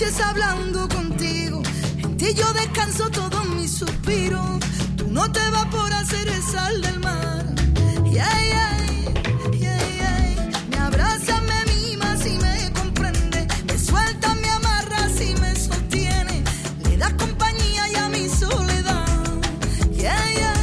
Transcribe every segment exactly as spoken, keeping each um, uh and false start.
noches hablando contigo. En ti yo descanso todos mis suspiros. Tú no te vas por hacer el sal del mar. Yeah, yeah, yeah, yeah. Me abrazas, me mimas y me comprendes. Me sueltas, me amarras y me sostienes. Le das compañía y a mi soledad. Yeah, yeah.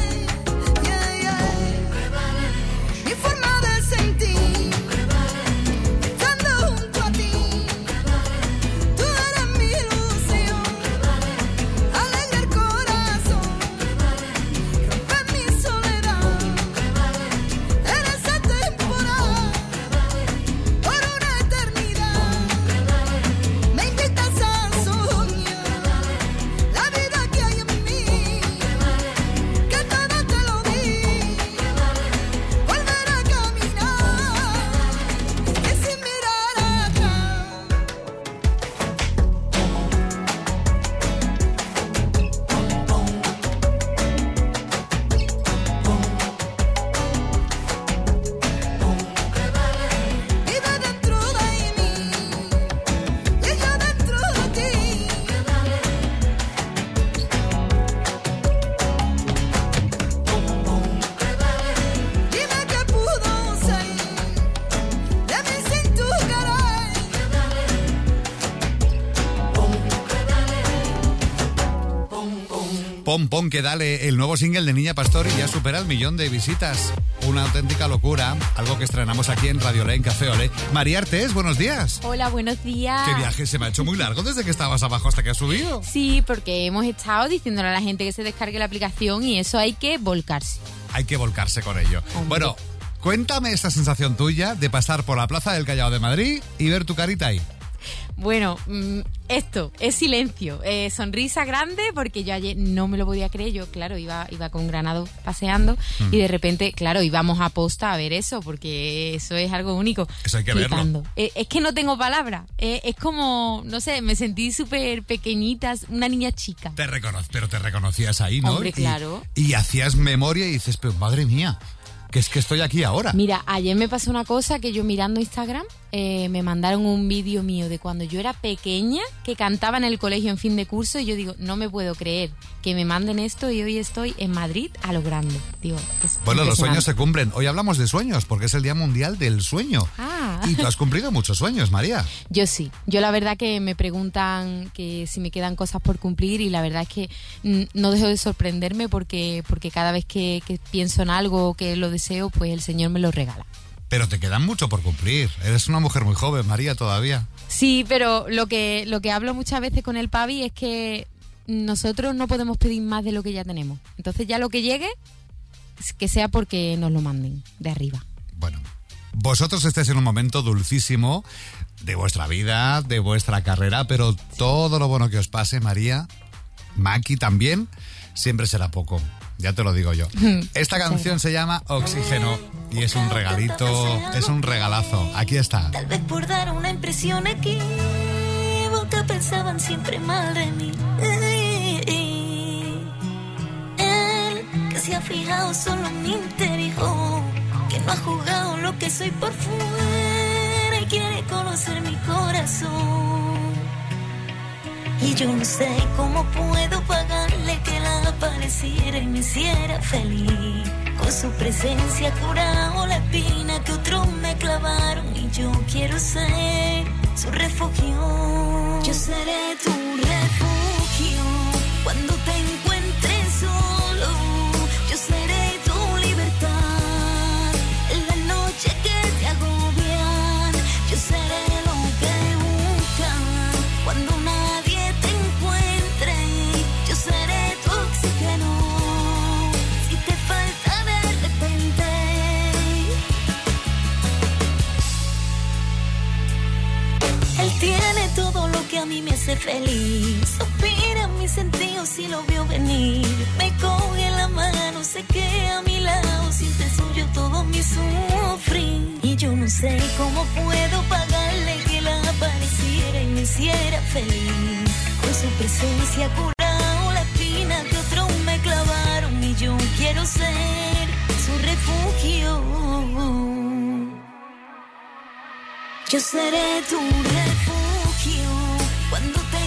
Pon, pon, que dale, el nuevo single de Niña Pastori ya supera el millón de visitas. Una auténtica locura, algo que estrenamos aquí en Radio Olé, en Café Olé. María Artés, buenos días. Hola, buenos días. ¿Qué viaje? Se me ha hecho muy largo desde que estabas abajo hasta que has subido. Sí, porque hemos estado diciéndole a la gente que se descargue la aplicación y eso hay que volcarse. Hay que volcarse con ello. Hombre. Bueno, cuéntame esta sensación tuya de pasar por la Plaza del Callao de Madrid y ver tu carita ahí. Bueno, esto es silencio, eh, sonrisa grande, porque yo ayer no me lo podía creer. Yo, claro, iba, iba con Granado paseando mm. y de repente, claro, íbamos a posta a ver eso, porque eso es algo único. Eso hay que flipando. verlo. Eh, es que no tengo palabras, eh, es como, no sé, me sentí súper pequeñita, una niña chica. Te recono- pero te reconocías ahí, ¿no? Hombre, claro. Y, y hacías memoria y dices, pero madre mía, que es que estoy aquí ahora. Mira, ayer me pasó una cosa que yo mirando Instagram, eh, me mandaron un vídeo mío de cuando yo era pequeña, que cantaba en el colegio en fin de curso, y yo digo, no me puedo creer que me manden esto y hoy estoy en Madrid a lo grande. Digo, es bueno, los sueños se cumplen. Hoy hablamos de sueños, porque es el Día Mundial del Sueño. Ah. Y tú has cumplido muchos sueños, María. Yo sí. Yo la verdad que me preguntan que si me quedan cosas por cumplir, y la verdad es que no dejo de sorprenderme porque, porque cada vez que, que pienso en algo que lo deseo, pues el Señor me lo regala. Pero te quedan mucho por cumplir. Eres una mujer muy joven, María, todavía. Sí, pero lo que, lo que hablo muchas veces con el Pavi es que nosotros no podemos pedir más de lo que ya tenemos. Entonces ya lo que llegue, que sea porque nos lo manden de arriba. Bueno, vosotros estáis en un momento dulcísimo de vuestra vida, de vuestra carrera, pero sí. Todo lo bueno que os pase, María, Maki también, siempre será poco. Ya te lo digo yo. Esta canción se llama Oxígeno y es un regalito, es un regalazo. Aquí está. Tal vez por dar una impresión equívoca pensaban siempre mal de mí. Él que se ha fijado solo en mi interior, que no ha jugado lo que soy por fuera y quiere conocer mi corazón. Y yo no sé cómo puedo pagarle que él apareciera y me hiciera feliz. Con su presencia curado la espina que otros me clavaron. Y yo quiero ser su refugio. Yo seré tu refugio cuando te encuentres solo. Yo seré tu libertad en la noche que te agobian. Yo seré lo que buscan cuando nadie te encuentre. Yo seré tu oxígeno si te falta de repente. Él tiene todo lo que a mí me hace feliz. Suspira en mis sentidos y lo veo venir. Me coge la mano, se queda a mi lado. Siente suyo todo mi sufrir. Y yo no sé cómo puedo pagarle que él apareciera y me hiciera feliz. Con su presencia curado la espina que otros me clavaron. Y yo quiero ser su refugio. Yo seré tu refugio cuando te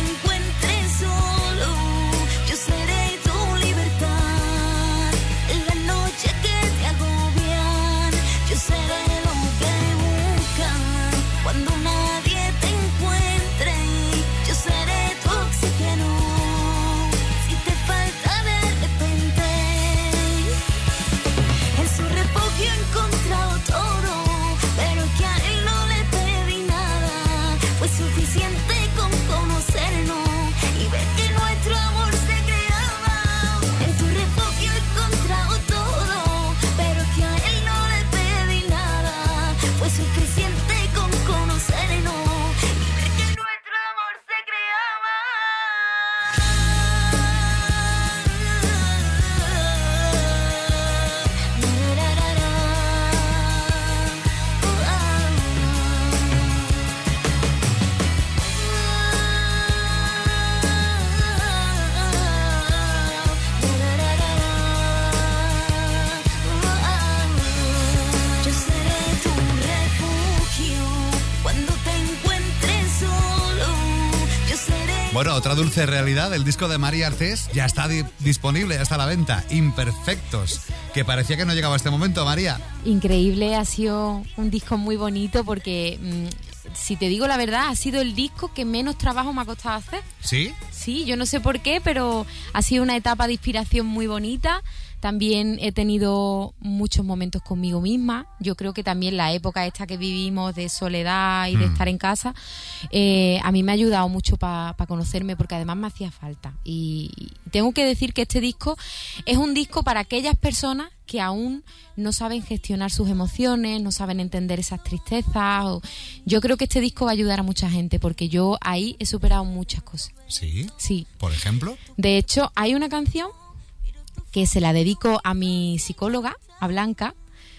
Otra dulce realidad, el disco de María Artés ya está di- disponible, ya está a la venta. Imperfectos, que parecía que no llegaba a este momento, María. Increíble, ha sido un disco muy bonito porque, mmm, si te digo la verdad, ha sido el disco que menos trabajo me ha costado hacer. ¿Sí? Sí, yo no sé por qué, pero ha sido una etapa de inspiración muy bonita. También he tenido muchos momentos conmigo misma. Yo creo que también la época esta que vivimos de soledad y de Mm. estar en casa, eh, a mí me ha ayudado mucho para pa conocerme, porque además me hacía falta. Y tengo que decir que este disco es un disco para aquellas personas que aún no saben gestionar sus emociones, no saben entender esas tristezas. O... Yo creo que este disco va a ayudar a mucha gente, porque yo ahí he superado muchas cosas. ¿Sí? Sí. ¿Por ejemplo? De hecho, hay una canción que se la dedico a mi psicóloga, a Blanca,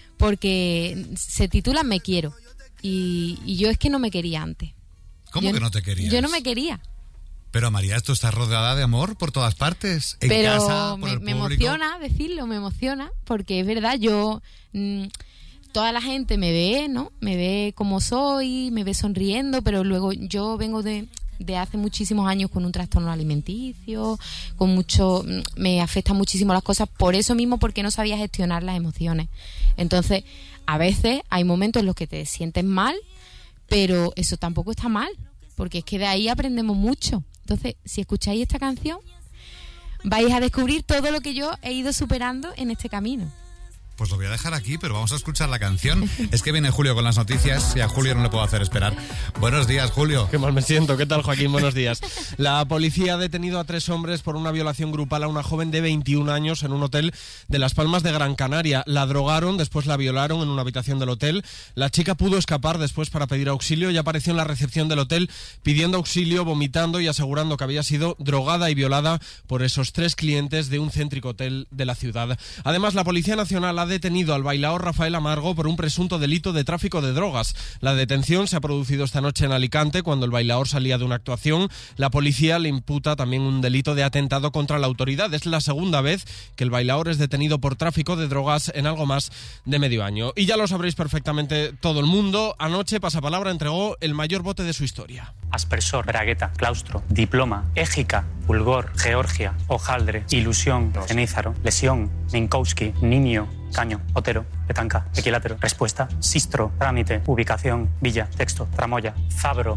porque se titula Me quiero. Y, y yo es que no me quería antes. ¿Cómo Yo- que no te querías? Yo no me quería. Pero María, tú estás rodeada de amor por todas partes. En Pero casa, por me, el me público. emociona decirlo, me emociona, porque es verdad, yo... mm, toda la gente me ve, ¿no? Me ve como soy, me ve sonriendo, pero luego yo vengo de... de hace muchísimos años con un trastorno alimenticio, con mucho, me afectan muchísimo las cosas, por eso mismo, porque no sabía gestionar las emociones. Entonces, a veces hay momentos en los que te sientes mal, pero eso tampoco está mal, porque es que de ahí aprendemos mucho. Entonces, si escucháis esta canción, vais a descubrir todo lo que yo he ido superando en este camino. Pues lo voy a dejar aquí, pero vamos a escuchar la canción. Es que viene Julio con las noticias y a Julio no le puedo hacer esperar. Buenos días, Julio. Qué mal me siento. ¿Qué tal, Joaquín? Buenos días. La policía ha detenido a tres hombres por una violación grupal a una joven de veintiún años en un hotel de Las Palmas de Gran Canaria. La drogaron, después la violaron en una habitación del hotel. La chica pudo escapar después para pedir auxilio y apareció en la recepción del hotel pidiendo auxilio, vomitando y asegurando que había sido drogada y violada por esos tres clientes de un céntrico hotel de la ciudad. Además, la Policía Nacional ha detenido al bailaor Rafael Amargo por un presunto delito de tráfico de drogas. La detención se ha producido esta noche en Alicante cuando el bailaor salía de una actuación. La policía le imputa también un delito de atentado contra la autoridad. Es la segunda vez que el bailaor es detenido por tráfico de drogas en algo más de medio año. Y ya lo sabréis perfectamente todo el mundo. Anoche Pasapalabra entregó el mayor bote de su historia. Aspersor, bragueta, claustro, diploma, égica, fulgor, Georgia, hojaldre, ilusión, cenízaro, lesión, Minkowski, niño, caño, otero, petanca, equilátero, respuesta, sistro, trámite, ubicación, villa, texto, tramoya, zabro.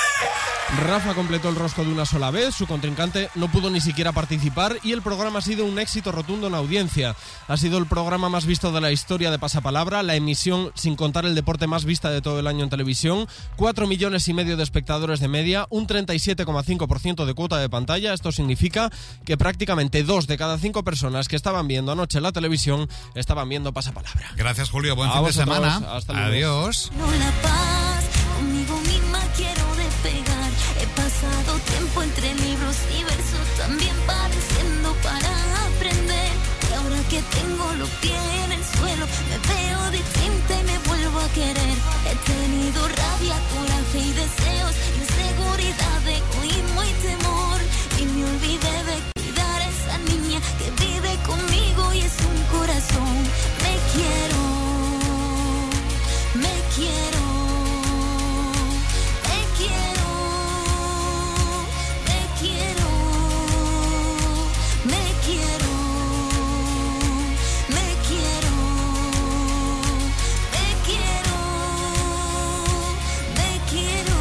Rafa completó el rosco de una sola vez, su contrincante no pudo ni siquiera participar y el programa ha sido un éxito rotundo en audiencia. Ha sido el programa más visto de la historia de Pasapalabra, la emisión, sin contar el deporte, más vista de todo el año en televisión, cuatro millones y medio de espectadores de media, un treinta y siete coma cinco por ciento de cuota de pantalla. Esto significa que prácticamente dos de cada cinco personas que estaban viendo anoche la televisión estaban viendo Pasapalabra. Gracias, Julio. Buen A fin de vosotros. semana. Hasta luego. Adiós. No la paz, conmigo misma quiero despegar. He pasado tiempo entre libros y versos, también padeciendo para aprender. Y ahora que tengo los pies en el suelo, me veo distinta y me vuelvo a querer. He tenido rabia, coraje y deseos, inseguridad, egoísmo y temor. Y me olvidé de cuidar a esa niña que vive conmigo y es un corazón. Me quiero, me quiero, me quiero, me quiero, me quiero, me quiero, me quiero, me quiero.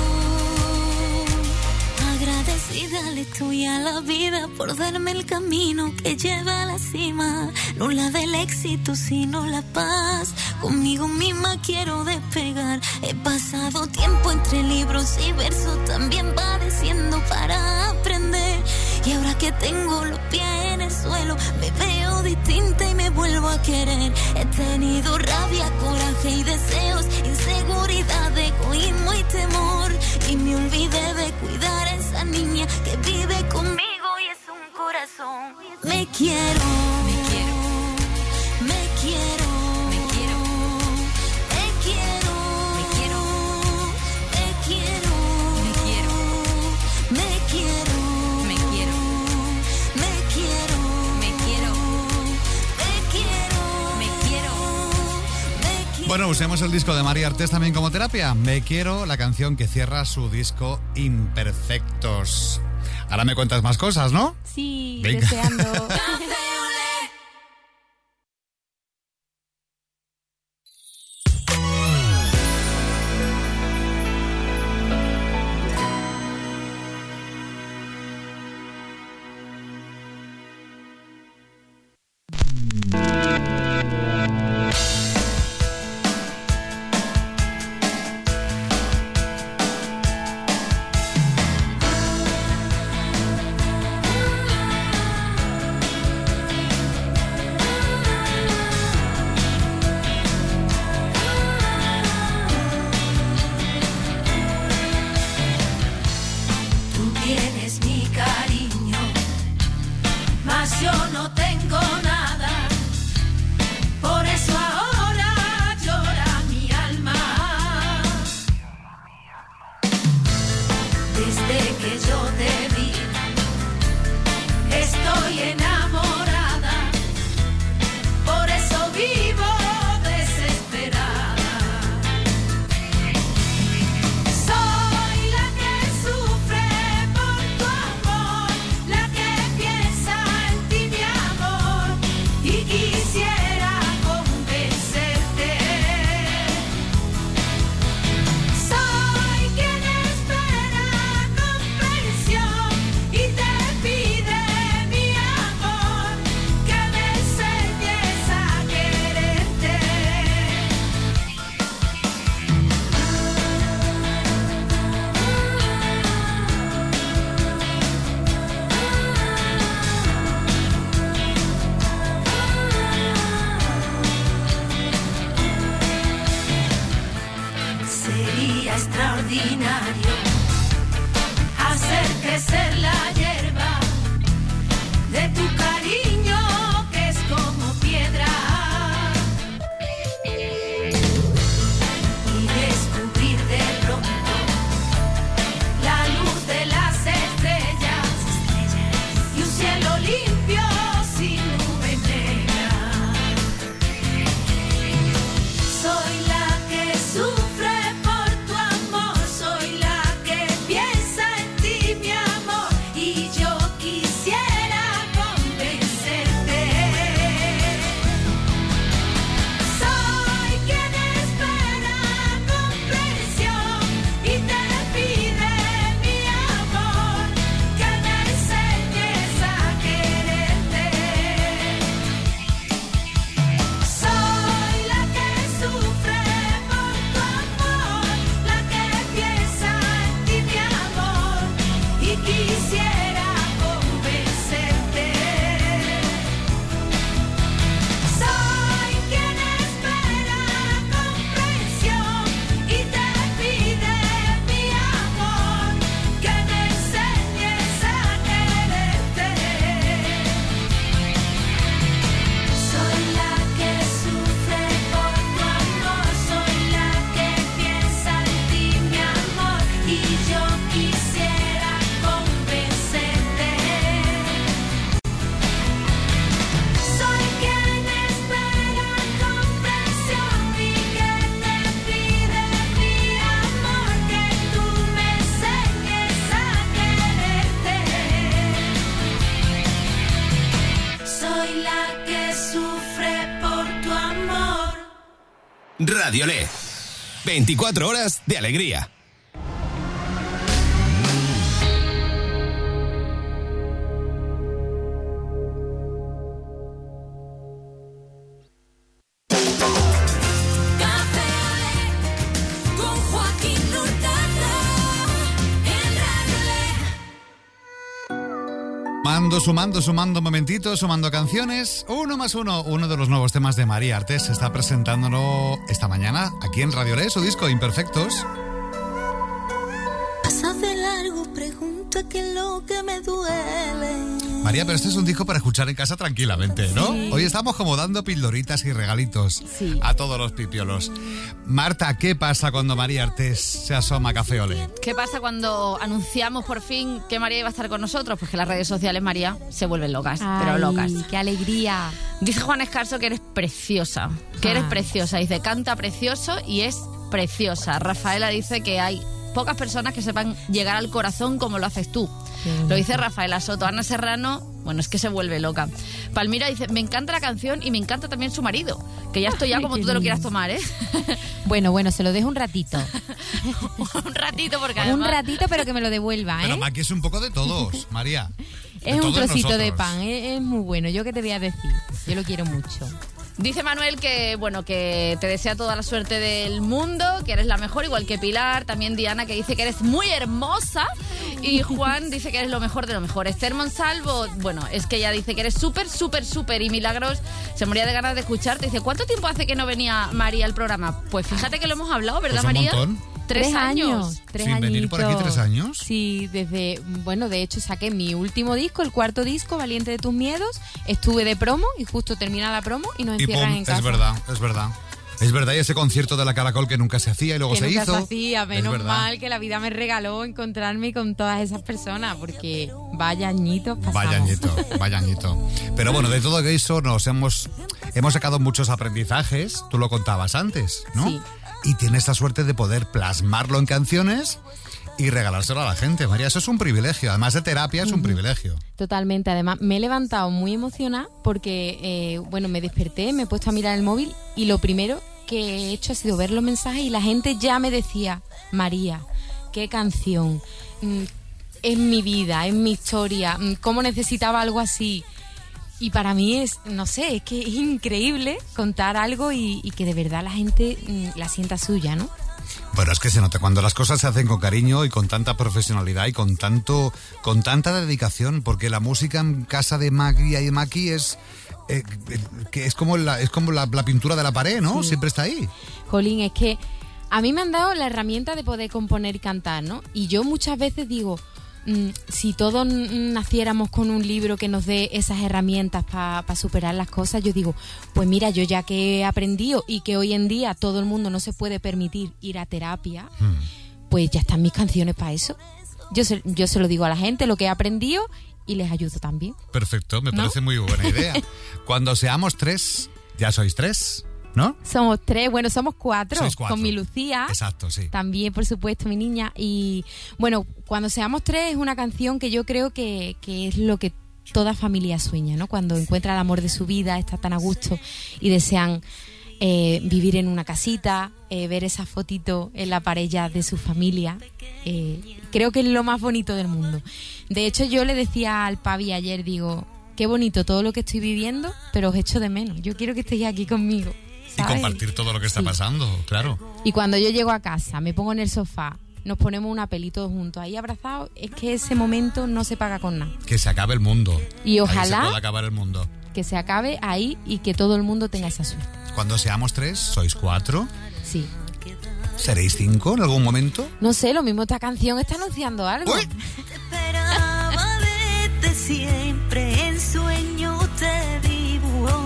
Agradecida le estoy a la vida por darme el camino que lleva a la cima. No la del éxito, sino la paz. Conmigo misma quiero despegar. He pasado tiempo entre libros y versos, también padeciendo para aprender. Y ahora que tengo los pies en el suelo, me veo distinta y me vuelvo a querer. He tenido rabia, coraje y deseos, inseguridad, egoísmo y temor. Y me olvidé de cuidar a esa niña que vive conmigo y es un corazón. Me quiero, me quiero, me quiero, me quiero, me quiero, me quiero, me quiero, me quiero, me quiero, me quiero, me quiero, me quiero, me quiero, me quiero, me quiero. Bueno, usemos el disco de María Artés también como terapia. Me quiero, la canción que cierra su disco Imperfectos. Ahora me cuentas más cosas, ¿no? Sí, Venga. deseando. Radiolé. veinticuatro horas de alegría. Sumando, sumando, sumando momentitos, sumando canciones. Uno más uno, uno de los nuevos temas de María Artés se está presentándolo esta mañana aquí en Radio Lé, su disco Imperfectos. Pasa de largo, pregunta qué es lo que me duele. María, pero este es un disco para escuchar en casa tranquilamente, ¿no? Sí. Hoy estamos como dando pildoritas y regalitos Sí. a todos los pipiolos. Marta, ¿qué pasa cuando María Artés se asoma a Café Olé? ¿Qué pasa cuando anunciamos por fin que María iba a estar con nosotros? Pues que las redes sociales, María, se vuelven locas, pero Ay, locas. ¡Qué alegría! Dice Juan Escarso que eres preciosa, que eres Ah. preciosa. Dice, canta precioso y es preciosa. Rafaela dice que hay pocas personas que sepan llegar al corazón como lo haces tú. Lo dice Rafaela Soto. Ana Serrano, bueno, es que se vuelve loca. Palmira dice, me encanta la canción y me encanta también su marido, que ya estoy ya como tú te lo quieras tomar, ¿eh? Bueno, bueno, se lo dejo un ratito. Un ratito, porque además... Un ratito, pero que me lo devuelva, ¿eh? Pero Maki es un poco de todos, María. Es un trocito de pan, es, es muy bueno. ¿Yo qué te voy a decir? Yo lo quiero mucho. Dice Manuel que, bueno, que te desea toda la suerte del mundo, que eres la mejor, igual que Pilar. También Diana, que dice que eres muy hermosa. Y Juan dice que eres lo mejor de lo mejor. Esther Monsalvo, bueno, es que ella dice que eres súper, súper, súper. Y Milagros se moría de ganas de escucharte. Dice, ¿cuánto tiempo hace que no venía María al programa? Pues fíjate que lo hemos hablado, ¿verdad, Pues un María? montón. Tres, Tres años. años. Tres Sin venir por aquí tres años. Sí, desde, bueno, de hecho saqué mi último disco, el cuarto disco, Valiente de tus miedos. Estuve de promo y justo termina la promo y nos Y encierran pum, en casa. es verdad, es verdad. Es verdad, y ese concierto de la Caracol que nunca se hacía y luego Que se nunca hizo. se hacía, Es menos verdad. mal que la vida me regaló encontrarme con todas esas personas, porque vaya añitos pasamos. Vaya añito, vaya añito. Pero bueno, de todo eso nos hemos, hemos sacado muchos aprendizajes, tú lo contabas antes, ¿no? Sí. Y tienes la suerte de poder plasmarlo en canciones y regalárselo a la gente, María. Eso es un privilegio, además de terapia es un privilegio. Totalmente, además me he levantado muy emocionada porque, eh, bueno, me desperté, me he puesto a mirar el móvil y lo primero que he hecho ha sido ver los mensajes y la gente ya me decía, María, qué canción, mm, es mi vida, es mi historia, mm, cómo necesitaba algo así. Y para mí es, no sé, es que es increíble contar algo y, y que de verdad la gente mm, la sienta suya, ¿no? Bueno, es que se nota cuando las cosas se hacen con cariño y con tanta profesionalidad y con tanto, con tanta dedicación, porque la música en casa de María y Maki es, eh, eh, que es como la, es como la, la pintura de la pared, ¿no? Sí. Siempre está ahí. Jolín, es que a mí me han dado la herramienta de poder componer y cantar, ¿no? Y yo muchas veces digo, mm, si todos mm, naciéramos con un libro que nos dé esas herramientas para pa superar las cosas, yo digo, pues mira, yo ya que he aprendido y que hoy en día todo el mundo no se puede permitir ir a terapia, Hmm. pues ya están mis canciones para eso. Yo se, yo se lo digo a la gente, lo que he aprendido, y les ayudo también. Perfecto, me ¿No? parece muy buena idea. Cuando seamos tres, ya sois tres, ¿no? Somos tres, bueno, somos cuatro, Sois cuatro. con mi Lucía. Exacto, sí. También, por supuesto, mi niña. Y bueno, Cuando seamos tres es una canción que yo creo que, que es lo que toda familia sueña, ¿no? Cuando encuentra el amor de su vida, está tan a gusto y desean eh, vivir en una casita, eh, ver esa fotito en la pared ya de su familia. Eh, creo que es lo más bonito del mundo. De hecho, yo le decía al Pavi ayer, digo, qué bonito todo lo que estoy viviendo, pero os echo de menos. Yo quiero que estéis aquí conmigo, ¿sabes? Y compartir todo lo que está Sí. pasando, claro. Y cuando yo llego a casa, me pongo en el sofá, nos ponemos una peli todos juntos ahí abrazados, es que ese momento no se paga con nada. Que se acabe el mundo. Y Ahí se ojalá pueda acabar el mundo. que se acabe ahí y que todo el mundo tenga esa suerte. Cuando seamos tres, sois cuatro. Sí. ¿Seréis cinco en algún momento? No sé, lo mismo esta canción está anunciando algo. ¡Uy! Esperaba desde siempre, en sueño te dibujó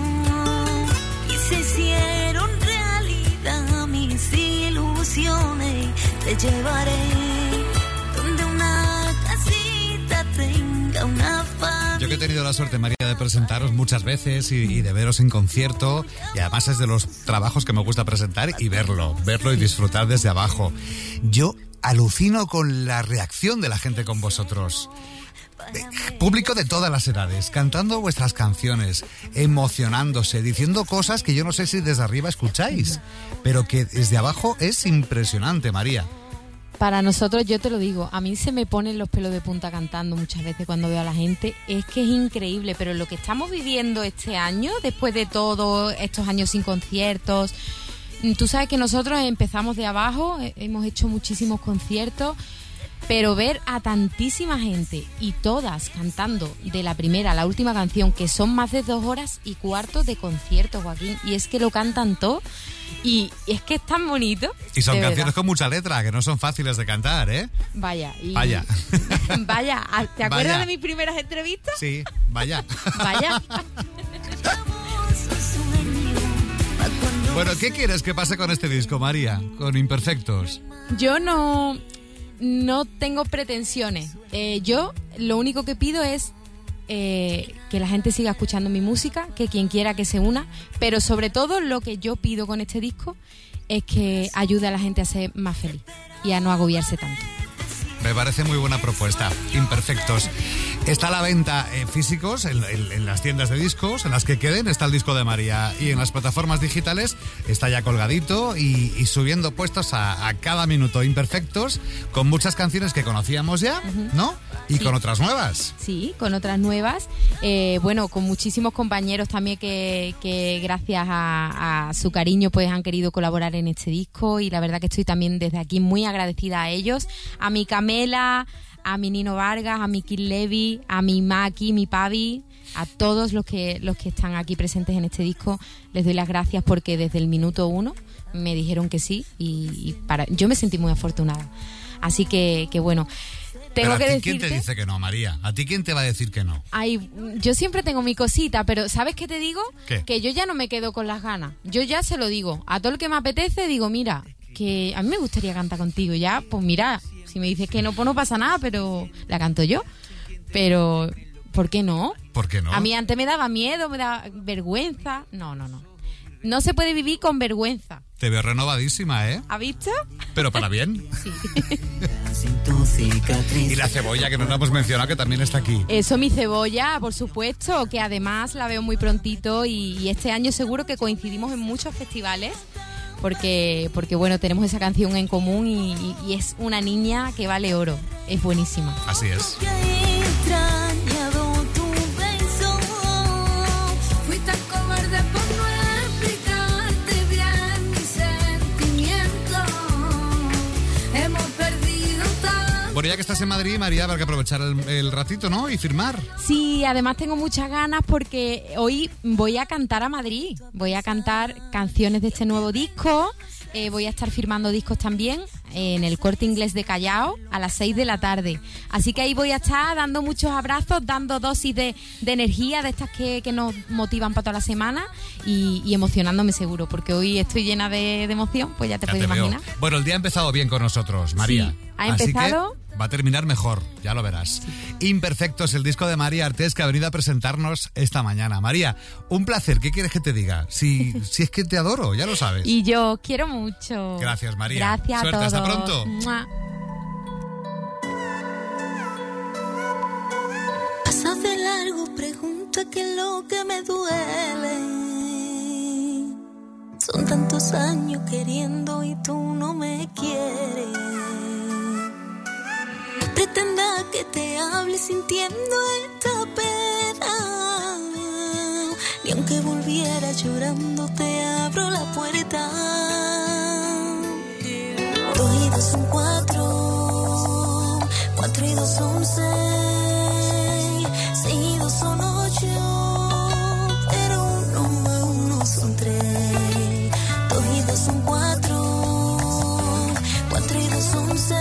y se hicieron realidad mis ilusiones. Te llevaré donde una casita tenga una familia. Yo que he tenido la suerte, María, de presentaros muchas veces y, y de veros en concierto, y además es de los trabajos que me gusta presentar y verlo, verlo y disfrutar desde abajo. Yo alucino con la reacción de la gente con vosotros. Eh, Público de todas las edades, cantando vuestras canciones, emocionándose, diciendo cosas que yo no sé si desde arriba escucháis, pero que desde abajo es impresionante, María. Para nosotros, yo te lo digo, a mí se me ponen los pelos de punta cantando muchas veces cuando veo a la gente. Es que es increíble, pero lo que estamos viviendo este año, después de todos estos años sin conciertos, tú sabes que nosotros empezamos de abajo, eh, hemos hecho muchísimos conciertos, pero ver a tantísima gente y todas cantando de la primera a la última canción, que son más de dos horas y cuarto de concierto, Joaquín, y es que lo cantan todo, y es que es tan bonito. Y son de canciones verdad. con mucha letra, que no son fáciles de cantar, ¿eh? Vaya. Y... Vaya. Vaya, ¿te acuerdas Vaya. de mis primeras entrevistas? Sí, vaya. Vaya. Bueno, ¿qué quieres que pase con este disco, María? Con Imperfectos. Yo no, no tengo pretensiones. Eh, yo lo único que pido es eh, que la gente siga escuchando mi música, que quien quiera que se una, pero sobre todo lo que yo pido con este disco es que ayude a la gente a ser más feliz y a no agobiarse tanto. Me parece muy buena propuesta. Imperfectos. Está a la venta eh, físicos en, en, en las tiendas de discos, en las que queden, está el disco de María. Y en las plataformas digitales está ya colgadito y, y subiendo puestos a, a cada minuto. Imperfectos, con muchas canciones que conocíamos ya, uh-huh. ¿no? Y sí. Con otras nuevas. Sí, con otras nuevas. Eh, bueno, con muchísimos compañeros también que, que gracias a, a su cariño pues han querido colaborar en este disco. Y la verdad que estoy también desde aquí muy agradecida a ellos. A mi Camela, a mi Nino Vargas, a mi Kid Levy, a mi Maki, mi Pavi, a todos los que los que están aquí presentes en este disco, les doy las gracias porque desde el minuto uno me dijeron que sí y, y para yo me sentí muy afortunada. Así que, que bueno, tengo pero a que ti, decirte... ¿quién te dice que no, María? ¿A ti quién te va a decir que no? Ay, yo siempre tengo mi cosita, pero ¿sabes qué te digo? ¿Qué? Que yo ya no me quedo con las ganas. Yo ya se lo digo. A todo el que me apetece digo, mira, que a mí me gustaría cantar contigo. Ya, pues mira... Si me dices que no, pues no pasa nada, pero la canto yo. Pero, ¿por qué no? ¿Por qué no? A mí antes me daba miedo, me daba vergüenza. No, no, no. No se puede vivir con vergüenza. Te veo renovadísima, ¿eh? ¿Has visto? Pero para bien. Sí. Y la cebolla, que no la hemos mencionado, que también está aquí. Eso, mi cebolla, por supuesto, que además la veo muy prontito y, y este año seguro que coincidimos en muchos festivales. Porque, porque bueno, tenemos esa canción en común y, y, y es una niña que vale oro. Es buenísima. Así es. Bueno, ya que estás en Madrid, María, habrá que aprovechar el, el ratito, ¿no? Y firmar. Sí, además tengo muchas ganas porque hoy voy a cantar a Madrid. Voy a cantar canciones de este nuevo disco. Eh, voy a estar firmando discos también en el Corte Inglés de Callao a las seis de la tarde. Así que ahí voy a estar dando muchos abrazos, dando dosis de, de energía, de estas que, que nos motivan para toda la semana y, y emocionándome seguro, porque hoy estoy llena de, de emoción, pues ya te ya puedes te imaginar. Veo. Bueno, el día ha empezado bien con nosotros, María. Sí, ha empezado... Así que va a terminar mejor, ya lo verás. Sí. Imperfectos, el disco de María Artés que ha venido a presentarnos esta mañana. María, un placer, ¿qué quieres que te diga? Si, si es que te adoro, ya lo sabes. Y yo quiero mucho. Gracias, María. Gracias Suerte, a todos. Hasta pronto. ¡Mua! Pasa de largo, pregunta qué es lo que me duele. Son tantos años queriendo y tú no me quieres. Pretenda que te hable sintiendo esta pena. Y aunque volviera llorando te abro la puerta. Dos y dos son cuatro, cuatro y dos son seis, seis y dos son ocho, pero uno más uno son tres. Dos y dos son cuatro, cuatro y dos son seis.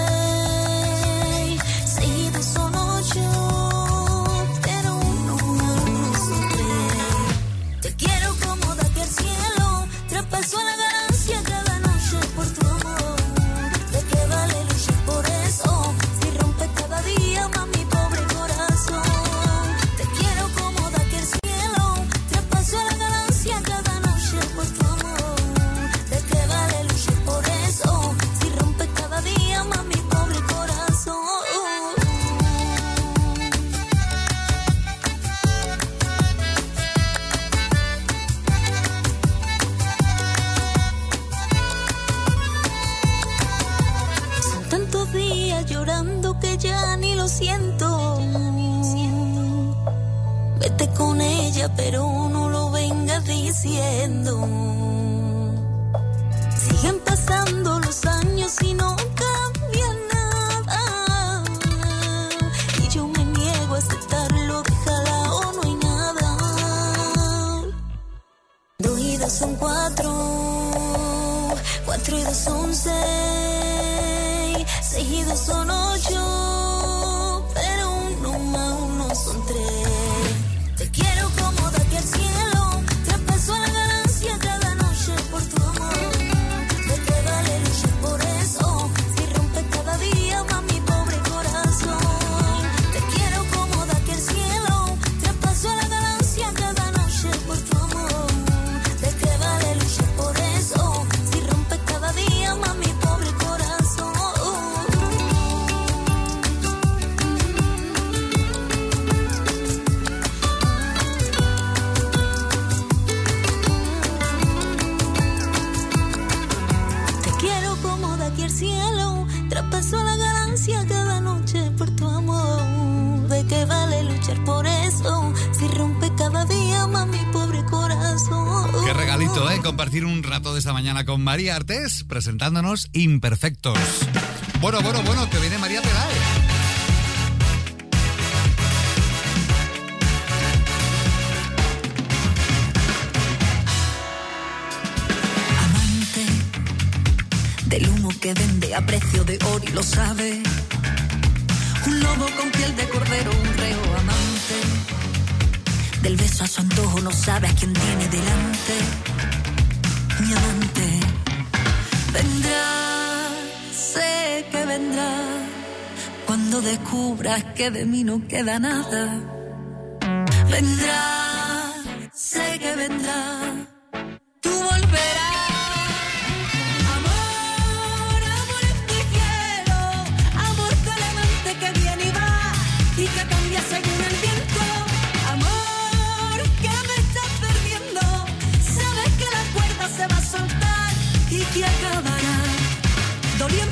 Paso a la ganancia cada noche por tu amor. ¿De qué vale luchar por eso? Si rompes cada día más mi pobre corazón. Te quiero como de aquel cielo. Traspaso a la ganancia cada noche por tu amor. ¿De qué vale luchar por eso? Si rompes cada día más mi pobre corazón. Llorando que ya ni lo siento. Vete con ella, pero no lo vengas diciendo. Siguen pasando los años y no cambia nada. Y yo me niego a aceptarlo, déjala o no hay nada. Dos y dos son cuatro, cuatro y dos son seis. Seis y dos son ocho, pero uno más uno son tres. Te quiero como de aquel cielo, traspaso a la ganancia cada noche por tu amor. ¿De qué vale luchar por eso? Si rompes cada día más mi pobre corazón. Te quiero como de aquel cielo, traspaso a la ganancia cada noche por tu amor. ¿De qué vale luchar por eso? Si rompes cada bonito, ¿eh? Compartir un rato de esta mañana con María Artés presentándonos Imperfectos. Bueno, bueno, bueno, que viene María Peláez. Amante del humo que vende a precio de oro y lo sabe. Un lobo con piel de cordero, un reo amante. Del beso a su antojo no sabe a quién tiene delante. Mi amante vendrá, sé que vendrá, cuando descubras que de mí no queda nada. Vendrá, sé que vendrá, tú volverás. Amor, amor te quiero, amor del amante que viene y va y que cambia según el viento. Amor, que me estás perdiendo, sabes que la cuerda se va a soltar y que acabará doliendo.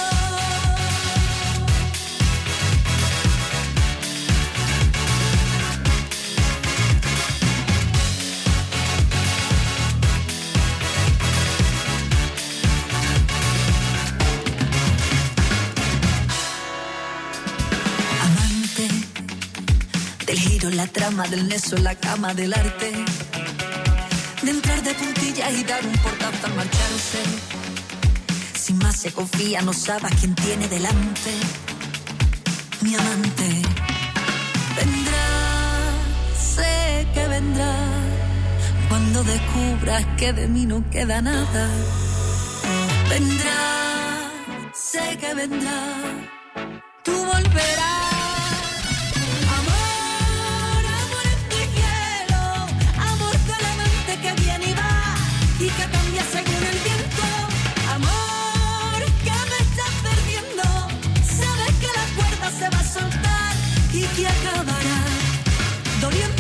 Amante del giro, la trama del neso, la cama del arte, de entrar de puntillas y dar un portazo al marcharse. Sin más se confía, no sabe a quién tiene delante. Mi amante vendrá, sé que vendrá, cuando descubras que de mí no queda nada. Vendrá, sé que vendrá, tú volverás. Y que cambia según el viento. Amor, que me estás perdiendo, sabes que la cuerda se va a soltar y que acabará doliendo.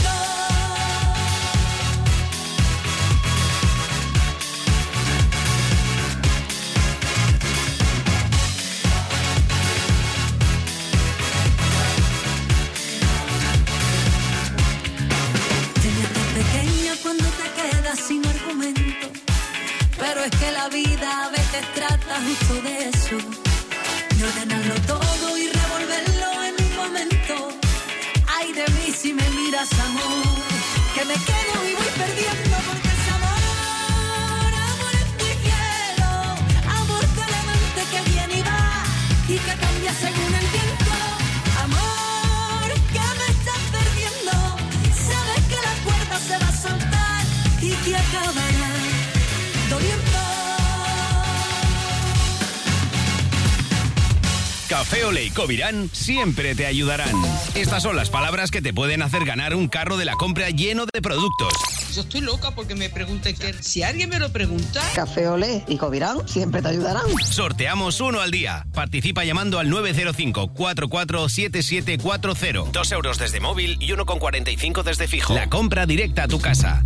Te metes pequeña cuando te quedas sin argumento. Pero es que la vida a veces trata justo de eso, de ordenarlo todo y revolverlo en un momento. Ay de mí si me miras, amor, que me quedo y voy perdiendo porque es amor, amor te quiero, amor del amante que viene y va y que cambia según el viento. Amor, que me estás perdiendo, sabes que la cuerda se va a soltar y que acabará doliendo. Café Olé y Covirán siempre te ayudarán. Estas son las palabras que te pueden hacer ganar un carro de la compra lleno de productos. Yo estoy loca porque me pregunte que si alguien me lo pregunta. Café Olé y Covirán siempre te ayudarán. Sorteamos uno al día. Participa llamando al nueve cero cinco, cuatro cuatro siete siete cuatro cero. Dos euros desde móvil y uno con cuarenta y cinco desde fijo. La compra directa a tu casa.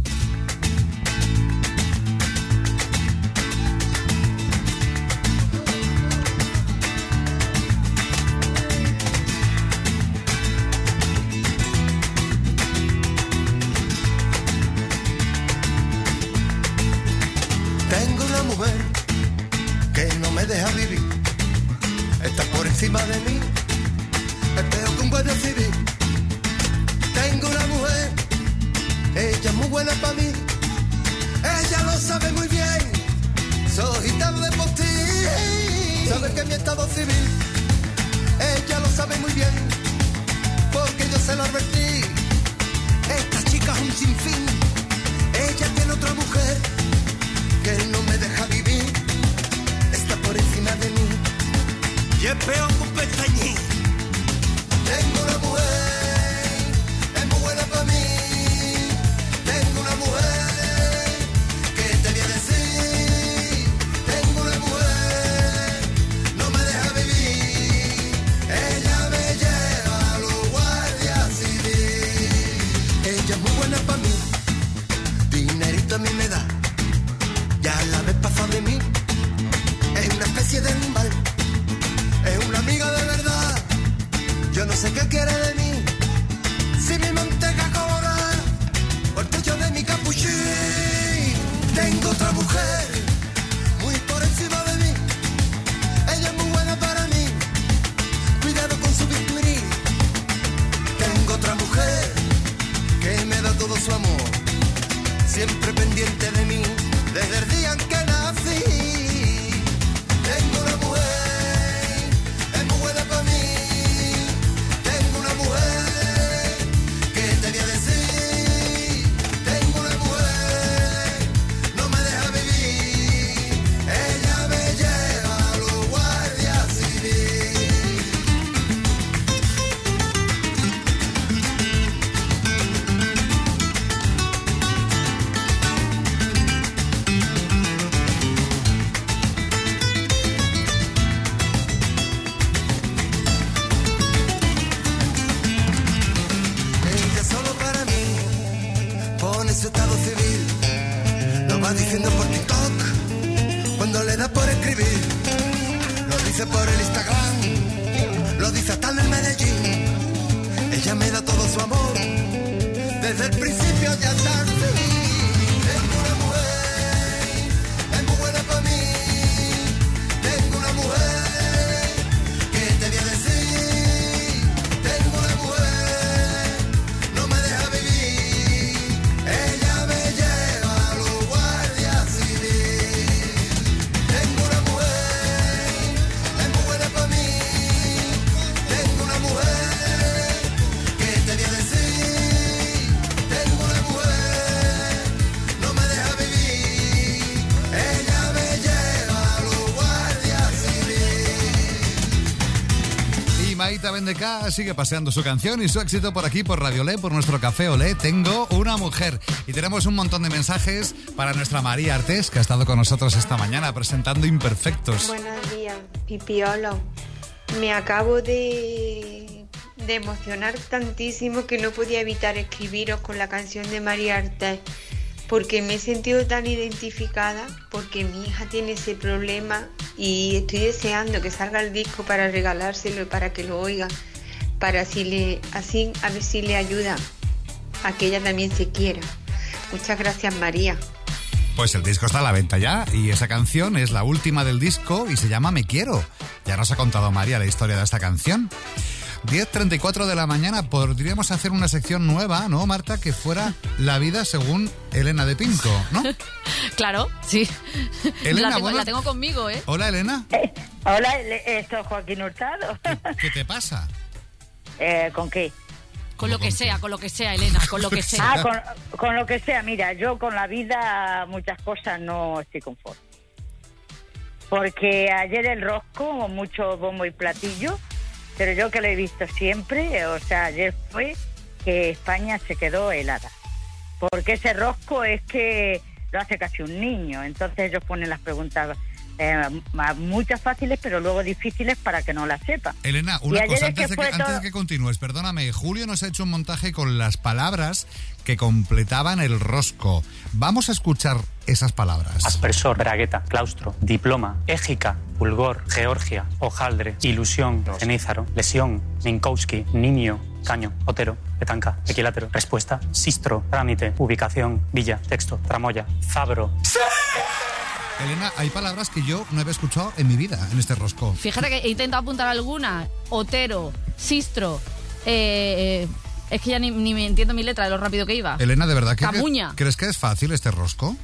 Tengo una mujer que no me deja vivir, está por encima de mí, es peor que un guardia civil. Tengo una mujer, ella es muy buena para mí, ella lo sabe muy bien, soy gitano de postín, sabe que mi estado civil, ella lo sabe muy bien, porque yo se lo advertí. Esta chica es un sinfín, ella tiene otra mujer que no me deja vivir, está por encima de mí y es peor que un pestañín. Tengo una mujer, es muy buena para mí. Tengo una mujer, que te voy a decir. Tengo una mujer, no me deja vivir. Ella me lleva a los guardias civiles. Ella es muy buena para mí, dinerito a mí me da. Ya la vez pasada de mí, es una especie de animal, es una amiga de verdad. Yo no sé qué quiere de mí, si mi manteca cobra, porque yo de mi capuchín. siempre pendiente de mí, desde el día en que nací. Tengo una mujer, es muy buena para mí. Tengo una mujer, que te voy a decir. Tengo una mujer, no me deja vivir. Ella me lleva a los guardias civiles. Ella solo para mí pone su estado civil, lo va diciendo por TikTok cuando le da por escribir, lo dice por el Instagram, lo dice hasta en el Medellín. Ella me da todo su amor, desde el principio ya hasta el fin. Tengo una mujer, es muy buena para mí. Tengo una mujer, que te voy a decir. Tengo una mujer, no me deja vivir. Ella me lleva a los guardias civiles. Tengo una mujer, es muy buena para mí. Tengo una mujer, que te voy a decir. Tengo una mujer, no me deja vivir. Ella me lleva a los guardias civiles. Y Maita Bendecá sigue paseando su canción y su éxito por aquí, por Radio Olé, por nuestro Café Olé. Tengo una mujer. Y tenemos un montón de mensajes para nuestra María Artés, que ha estado con nosotros esta mañana presentando Imperfectos. Buenos días, Pipiolo. Me acabo de, de emocionar tantísimo que no podía evitar escribiros con la canción de María Artés, porque me he sentido tan identificada, porque mi hija tiene ese problema y estoy deseando que salga el disco para regalárselo y para que lo oiga, para así, le, así a ver si le ayuda a que ella también se quiera. Muchas gracias, María. Pues el disco está a la venta ya y esa canción es la última del disco y se llama Me Quiero. Ya nos ha contado María la historia de esta canción. diez treinta y cuatro de la mañana, podríamos hacer una sección nueva, ¿no, Marta? Que fuera La vida según Elena de Pinto, ¿no? Claro, sí. Elena, la, tengo, bueno- la tengo conmigo, ¿eh? Hola, Elena. Eh, hola, le- esto es Joaquín Hurtado. ¿Qué te pasa? Eh, ¿Con qué? Con lo que sea, con lo que sea, Elena, con lo que sea. Ah, con, con lo que sea. Mira, yo con la vida muchas cosas no estoy conforme. Porque ayer el rosco, mucho bombo y platillo, pero yo que lo he visto siempre, o sea, ayer fue que España se quedó helada. Porque ese rosco es que lo hace casi un niño, entonces ellos ponen las preguntas eh, muchas fáciles, pero luego difíciles para que no las sepa. Elena, Y una ayer cosa, es que antes de que, fue antes todo- de que continúes, perdóname, Julio nos ha hecho un montaje con las palabras que completaban el rosco. Vamos a escuchar esas palabras. Aspersor, bragueta, claustro, diploma, égica, fulgor, Georgia, hojaldre, ilusión, cenízaro, lesión, Minkowski, niño, caño, otero, petanca, equilátero, respuesta, sistro, trámite, ubicación, villa, texto, tramoya, fabro. Elena, hay palabras que yo no había escuchado en mi vida en este rosco. Fíjate que he intentado apuntar alguna. Otero, sistro, eh, eh, es que ya ni, ni me entiendo mi letra de lo rápido que iba. Elena, ¿de verdad que Camuña. crees que es fácil este rosco?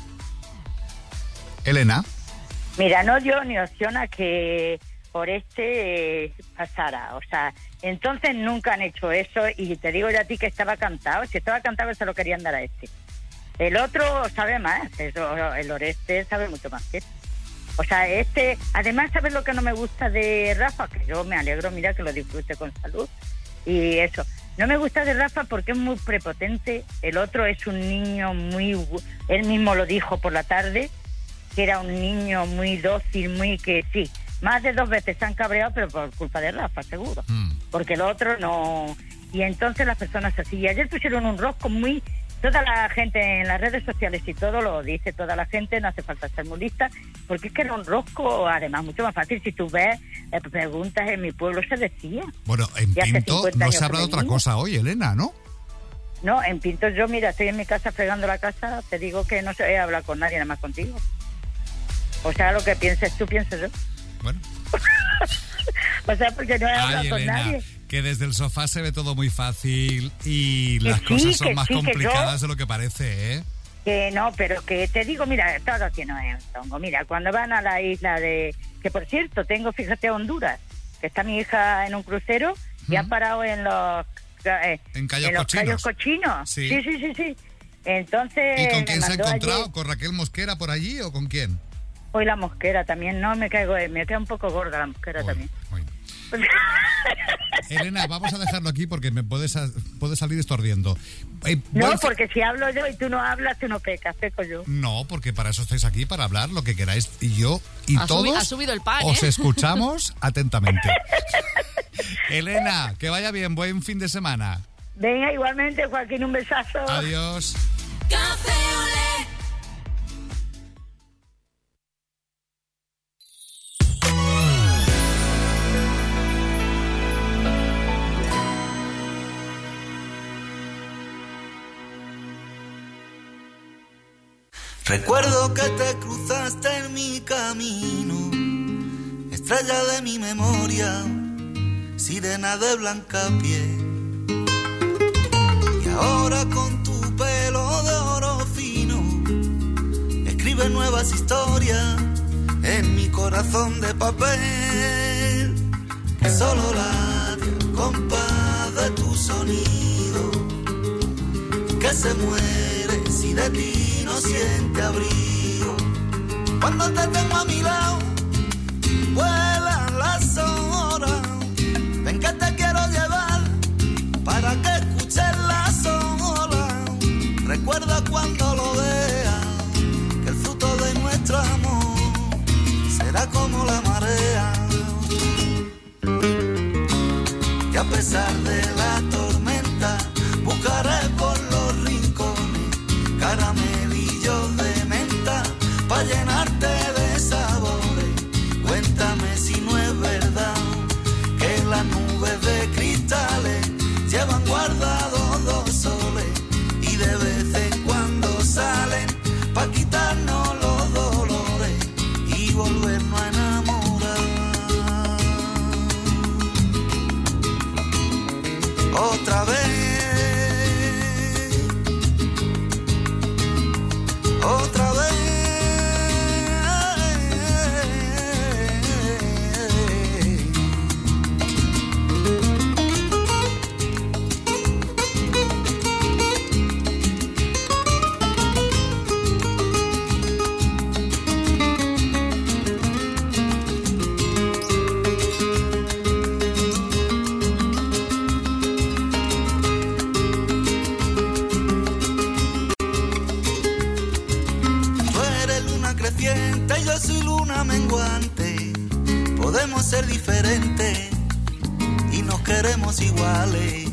Elena. Mira, no dio ni opción a que por este eh, pasara. O sea, entonces nunca han hecho eso y te digo yo a ti que estaba cantado. Si estaba cantado se lo querían dar a este. El otro sabe más, eso, el Oreste sabe mucho más que este. O sea, este, además, ¿sabes lo que no me gusta de Rafa? Que yo me alegro, mira, que lo disfrute con salud. Y eso, no me gusta de Rafa porque es muy prepotente. El otro es un niño muy, él mismo lo dijo por la tarde, que era un niño muy dócil, muy que sí. Más de dos veces se han cabreado, pero por culpa de Rafa, seguro. Mm. Porque el otro no. Y entonces las personas así. Y ayer pusieron un rosco muy. Toda la gente en las redes sociales y todo lo dice, toda la gente, no hace falta ser muy lista, porque es que era un rosco, además, mucho más fácil. Si tú ves eh, preguntas, en mi pueblo se decía. Bueno, en Y hace Pinto cincuenta no años se habla de que otra venimos. cosa hoy, Elena, ¿no? No, en Pinto yo, mira, estoy en mi casa fregando la casa, te digo que no se he hablado con nadie, nada más contigo. O sea, lo que pienses tú, pienso yo. Bueno. O sea, porque no he hablado Ay, con Elena, nadie. que desde el sofá se ve todo muy fácil y las sí, cosas son que más sí, que complicadas yo- de lo que parece, ¿eh? Que no, pero que te digo, mira, todo que no es un tongo. Mira, cuando van a la isla de... Que por cierto, tengo, fíjate, Honduras, que está mi hija en un crucero y ¿Mm? ha parado en los... Eh, en Cayos en los Cochinos. Cayos Cochinos. Sí. sí, sí, sí, sí. Entonces... ¿Y con quién se ha encontrado? Ayer... ¿Con Raquel Mosquera por allí o con quién? Hoy la Mosquera también, no me caigo, me queda un poco gorda la Mosquera hoy, también. Hoy. Elena, vamos a dejarlo aquí porque me puede, puede salir estordiendo. Eh, no, a... porque si hablo yo y tú no hablas, tú no pecas, peco yo. No, porque para eso estáis aquí, para hablar lo que queráis. Y yo y ha todos subi- ha subido el pan, os ¿eh? escuchamos atentamente. Elena, que vaya bien, buen fin de semana. Venga, igualmente, Joaquín, un besazo. Adiós. Café Olé. Recuerdo que te cruzaste en mi camino, estrella de mi memoria, sirena de blanca piel. Y ahora con tu pelo de oro fino, escribe nuevas historias en mi corazón de papel, que solo late el compás de tu sonido, que se muere si de ti no siente abrigo. Cuando te tengo a mi lado, vuelan las horas. Ven que te quiero llevar para que escuches las olas. Recuerda cuando lo veas, que el fruto de nuestro amor será como la marea. Y a pesar de la tormenta, buscaré por los rincones caramelillos de menta pa' llenarte de sabores. Cuéntame si no es verdad que las nubes de cristales llevan guardados dos soles y de vez en cuando salen pa' quitarnos los dolores y volvernos a enamorar. Otra vez, otra vez. Y yo soy luna menguante, podemos ser diferentes y nos queremos iguales.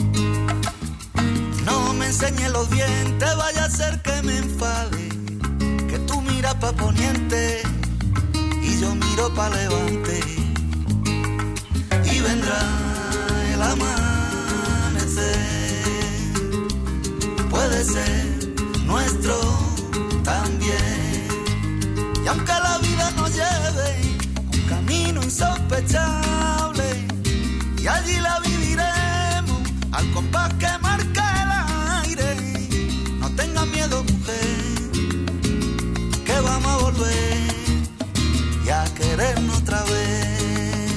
No me enseñes los dientes, vaya a ser que me enfade, que tú miras pa' poniente y yo miro pa' levante. Y vendrá el amanecer, puede ser nuestro también. Y aunque la vida nos lleve un camino insospechable, y allí la viviremos al compás que marca el aire. No tengas miedo, mujer, que vamos a volver y a querernos otra vez.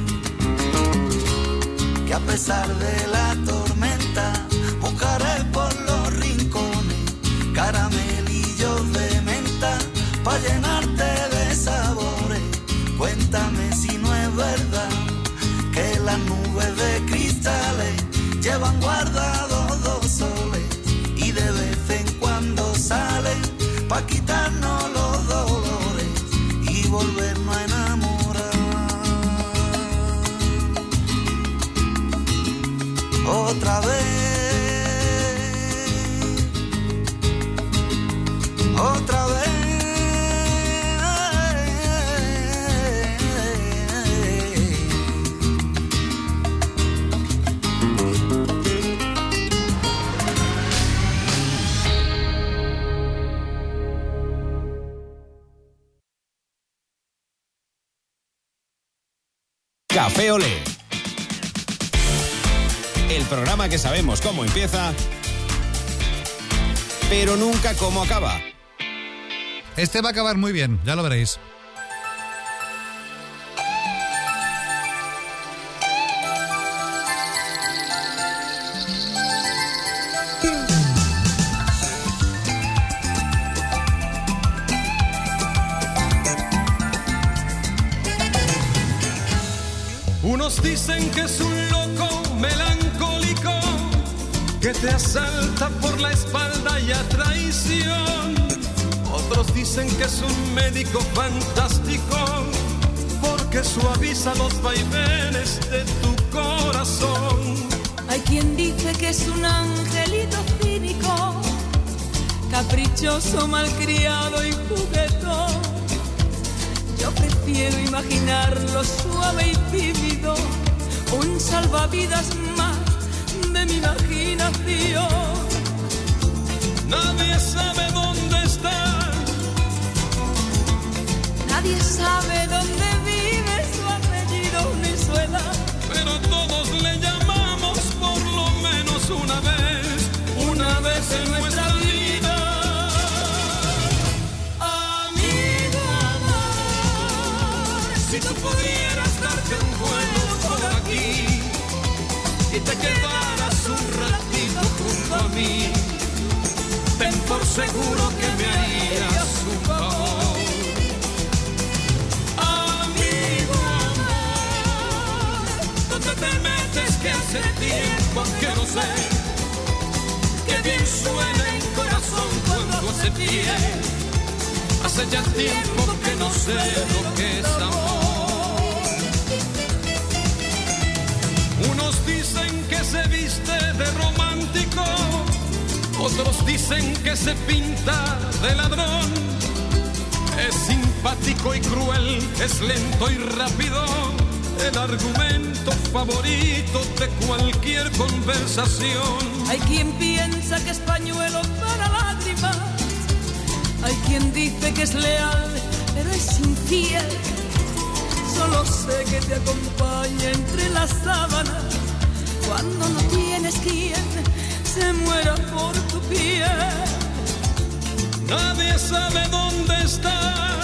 Que a pesar de la tormenta buscaré por los rincones caramelillos de menta pa' llenarte de sabores. Cuéntame si no es verdad que las nubes de cristales llevan guardados dos soles y de vez en cuando salen pa' quitarnos los dolores y volvernos a enamorar. Otra vez, otra vez. Café Olé. El programa que sabemos cómo empieza pero nunca cómo acaba. Este va a acabar muy bien, ya lo veréis. Unos dicen que es un loco melancólico que te asalta por la espalda y a traición. Otros dicen que es un médico fantástico porque suaviza los vaivenes de tu corazón. Hay quien dice que es un angelito cínico, caprichoso, malcriado y juguetón. Yo prefiero imaginarlo suave y tímido, un salvavidas más de mi imaginación. Nadie sabe dónde está, nadie sabe dónde vive, su apellido ni su edad, pero todos le llamamos por lo menos una vez, una vez en nuestra vida. Si tú pudieras darte un vuelo por aquí y te quedaras un ratito junto a mí, ten por seguro que me harías un favor. Amigo amor, ¿dónde te metes que hace tiempo que no sé? Que bien suena el corazón cuando hace pie. Hace ya tiempo que no sé lo que es amor. Unos dicen que se viste de romántico, otros dicen que se pinta de ladrón. Es simpático y cruel, es lento y rápido, el argumento favorito de cualquier conversación. Hay quien piensa que es pañuelo para lágrimas, hay quien dice que es leal, pero es infiel. Solo sé que te acompaña entre las sábanas cuando no tienes quien se muera por tu piel. Nadie sabe dónde está,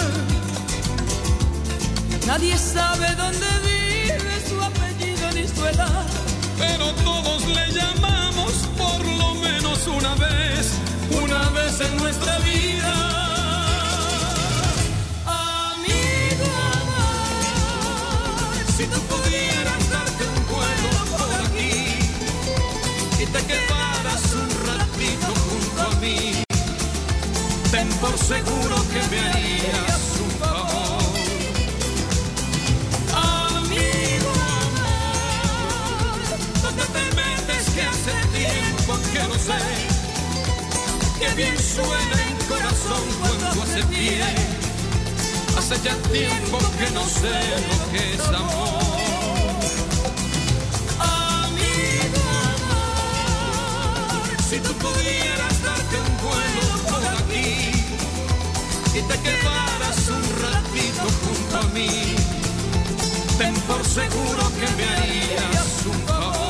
nadie sabe dónde vive, su apellido ni su edad, pero todos le llamamos por lo menos una vez, una vez en nuestra vida. Amigo amor, si tú pudieras darte un vuelo por aquí y te quedaras un ratito junto a mí, ten por seguro que me harías un favor. Amigo amor, ¿dónde te metes que hace tiempo que no sé? Que bien suena el corazón cuando hace pie. Hace ya tiempo que no sé lo que es amor. Amigo amor, si tú pudieras darte un vuelo por aquí y te quedaras un ratito junto a mí, ten por seguro que me harías un favor.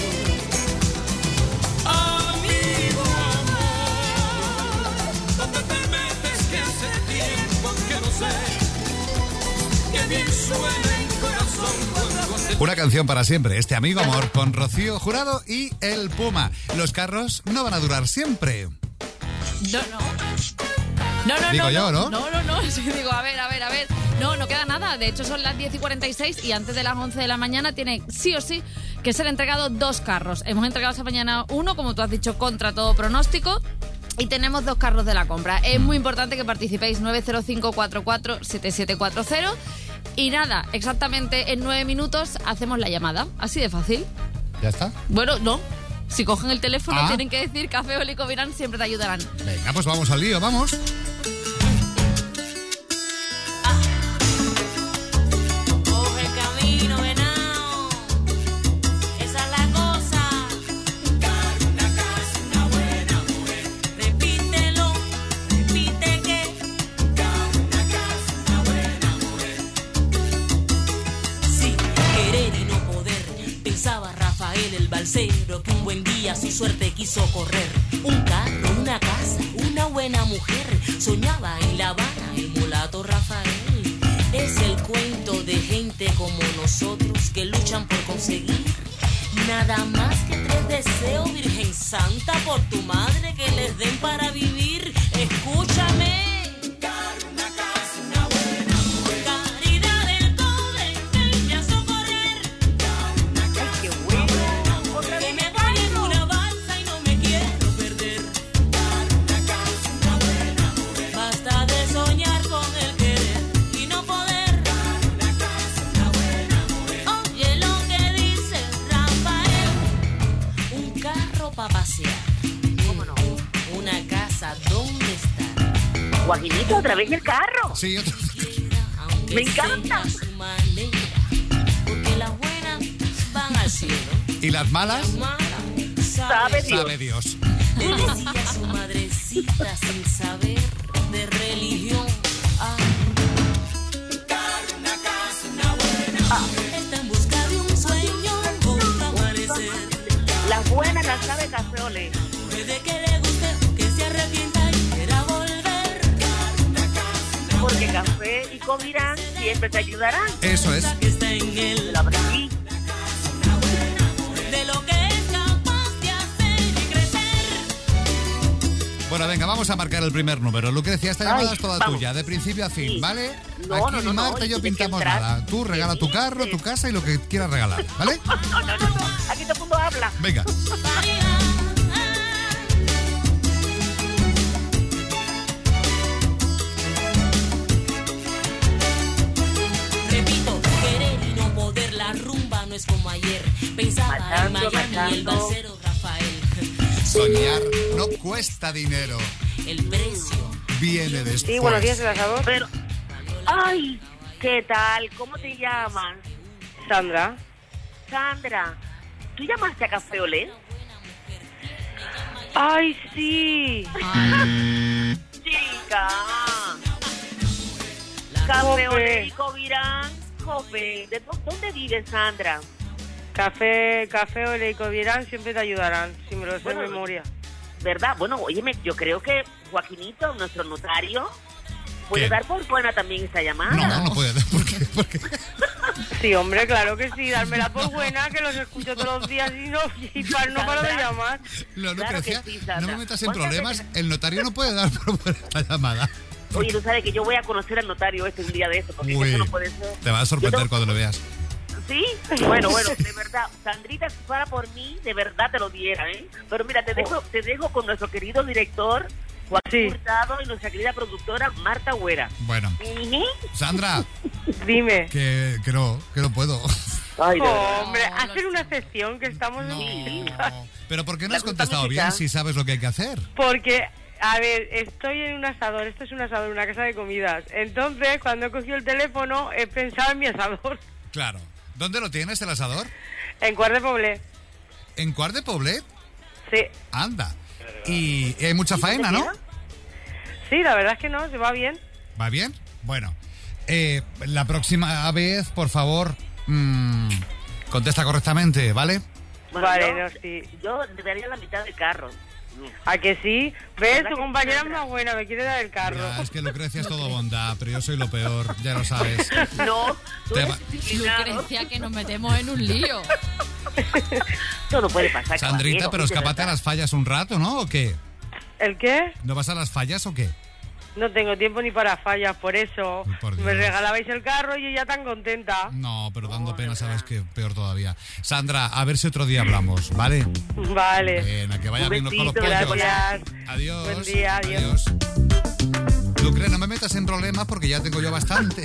Una canción para siempre, este amigo amor con Rocío Jurado y El Puma. Los carros no van a durar siempre. No, no. No, no, Digo no, yo, ¿no? No, no, no. Sí, digo, a ver, a ver, a ver. No, no queda nada. De hecho, son las diez y cuarenta y seis y antes de las once de la mañana tiene sí o sí que ser entregado dos carros. Hemos entregado esta mañana uno, como tú has dicho, contra todo pronóstico. Y tenemos dos carros de la compra. Es muy importante que participéis. nueve cero cinco cuatro cuatro siete siete cuatro cero. Y nada, exactamente en nueve minutos hacemos la llamada. Así de fácil. ¿Ya está? Bueno, no. Si cogen el teléfono Ah. tienen que decir Café Ólico Virán, siempre te ayudarán. Venga, pues vamos al lío, vamos. Coge el camino, venao. Esa es la cosa. Buscar una casa, una buena mujer. Repítelo, repite que. Buscar una casa, una buena mujer. Sí, querer y no poder. Pensaba Rafael el balsero que un buen día su suerte quiso correr. Un carro, una casa buena mujer soñaba en La Habana el mulato Rafael. Es el cuento de gente como nosotros que luchan por conseguir nada más que tres deseos, Virgen Santa, por tu madre, que les den para vivir. Escúchame. Para pasear. ¿Cómo no? Una casa, ¿dónde está? Joaquinito, otra vez el carro. Sí, otra vez. Me encanta. Manera, porque las buenas van al cielo. ¿Y las malas? Las malas, sabe Dios. Sabe Dios. Le decía a su madrecita sin saber de religión. Ah. Una casa, una buena mujer. Está en busca de un sueño, busca amanecer. Las buenas las sabe Café Olé. Puede que le guste, que se arrepienta y quiera volver. Porque Café y Covirán siempre te ayudarán. Eso es. Que está en él. La aprendí. De lo que es capaz de hacer y crecer. Bueno, venga, vamos a marcar el primer número. Lucrecia, esta llamada Ay, es toda vamos. tuya, de principio a fin, Sí. ¿vale? No, Aquí no, no, Marta no, y yo tiene que pintamos entrar. nada. Tú regala tu carro, tu casa y lo que quieras regalar, ¿vale? No, no, no, no. Aquí todo el mundo habla. Venga. Repito, querer y no poder, la rumba no es como ayer. Pensaba en Matando, Miami y el matando. balsero Rafael. Soñar no cuesta dinero. El precio. Viene después. Sí, buenos días, el asador. Pero, ay, ¿qué tal? ¿Cómo te llamas? Sandra. Sandra, ¿tú llamaste a Café Olé? Ay, sí. Chica. Café Jope. Olé y Covirán. Jope. ¿De dó- dónde vives, Sandra? Café, café Olé y Covirán siempre te ayudarán, si me lo sé Bueno, de memoria. ¿Verdad? Bueno, óyeme, yo creo que Joaquinito, nuestro notario, puede ¿Qué? dar por buena también esta llamada. No, no, no puede. ¿Por qué? ¿Por qué? Sí, hombre, claro que sí, dármela por buena, que los escucho todos los días y no, y para, no paro de llamar. No, Claro que Lucrecia, sí, Sandra. no me metas en ¿Cuántas problemas. veces- El notario no puede dar por buena esta llamada. Oye, tú sabes que yo voy a conocer al notario este un día de esto, porque Uy, eso no puede ser. te va a sorprender Yo tengo- cuando lo veas. ¿Sí? Bueno, bueno, de verdad, Sandrita, si fuera por mí, de verdad te lo diera, ¿eh? Pero mira, te dejo, te dejo con nuestro querido director, Joaquín Sí. Hurtado, y nuestra querida productora, Marta Güera. Bueno, Ujú. Sandra, Dime. que, que no, que no puedo. Ay, de verdad. Hombre, hacer una excepción que estamos No. en... Pero ¿por qué no La has contestado culpa bien música. si sabes lo que hay que hacer? Porque, a ver, estoy en un asador, esto es un asador, una casa de comidas. Entonces, cuando he cogido el teléfono, he pensado en mi asador, Claro. ¿Dónde lo tienes, el asador? en Cuart de Poblet. ¿En Cuart de Poblet? Sí, Anda. Y hay mucha faena, ¿no? sí, la verdad es que no, se va bien. ¿Va bien? Bueno, eh, la próxima vez, por favor, mm, contesta correctamente, ¿vale? Bueno, Vale, yo, no, sí. yo te daría la mitad del carro. ¿A que sí? ¿Ves? ¿Verdad Tu que compañera sí, es Sandra? más buena, me quiere dar el carro. Ya, es que Lucrecia es todo bondad, pero yo soy lo peor, ya lo sabes. No, tú Te eres va- disciplinado. Lucrecia, que nos metemos en un lío. Esto no puede pasar. Sandrita, caballero, pero de escápate a verdad. las fallas un rato, ¿no? ¿O qué? ¿El qué? ¿No vas a las fallas o qué? No tengo tiempo ni para fallas, por eso Uy, por me Dios. regalabais el carro y yo ya tan contenta. No, pero dando pena sabes que peor todavía. Sandra, a ver si otro día hablamos, ¿vale? Vale. Venga, que vaya Un bien con los besito, pollos. Gracias. Adiós. Buen día, adiós. Lucre, no me metas en problemas porque ya tengo yo bastante.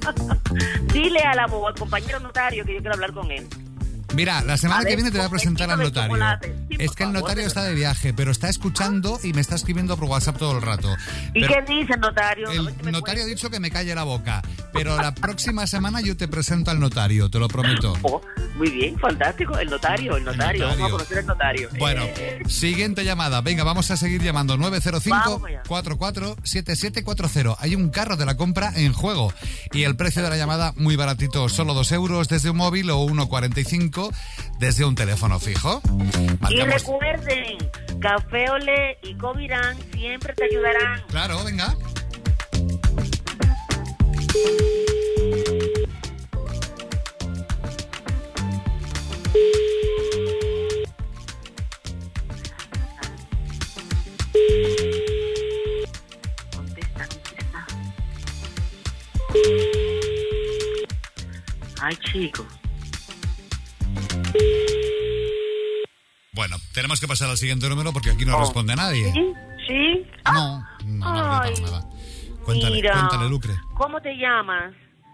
Dile al, abo- al compañero notario que yo quiero hablar con él. Mira, la semana A que ver, viene te voy a un presentar al poquito de notario. chocolate. Sí, Es por que el favor, notario de está de verdad. viaje, pero está escuchando y me está escribiendo por WhatsApp todo el rato. ¿Y Pero qué dice el notario? A ver el si me notario ha cuenta. dicho que me calle la boca, pero la próxima semana yo te presento al notario, te lo prometo. Oh, muy bien, fantástico. El notario, el notario. notario. Vamos a conocer al notario. Bueno, Eh, siguiente llamada. Venga, vamos a seguir llamando. nueve cero cinco, Vamos allá. cuatro cuatro siete siete cuatro cero. Hay un carro de la compra en juego. Y el precio de la llamada muy baratito. Solo dos euros desde un móvil o uno cuarenta y cinco desde un teléfono fijo. y Marcamos- recuerden, Café Olé y Covirán siempre te ayudarán. Claro, venga. Contesta, contesta. Ay, chico. Bueno, tenemos que pasar al siguiente número porque aquí no Oh. responde nadie. ¿Sí? ¿Sí? No, no, no ha Ay, gritado nada. Cuéntale, mira. cuéntale, Lucre. ¿Cómo te llamas?